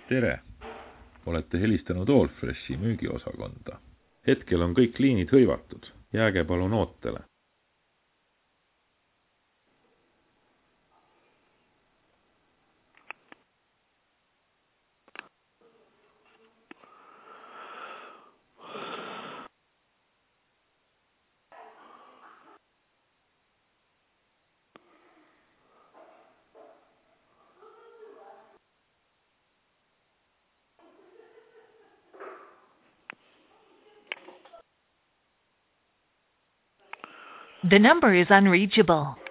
tere! Olete helistanud Allfreshi müügiosakonda. Hetkel on kõik liinid hõivatud. Jääge palun ootele. The number is unreachable.